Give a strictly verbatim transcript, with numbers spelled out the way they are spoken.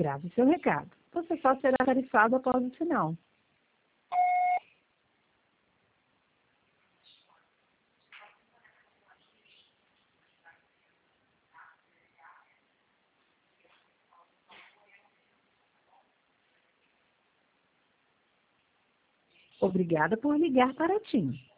Grave seu recado. Você só será tarifado após o sinal. Obrigada por ligar para a TIM.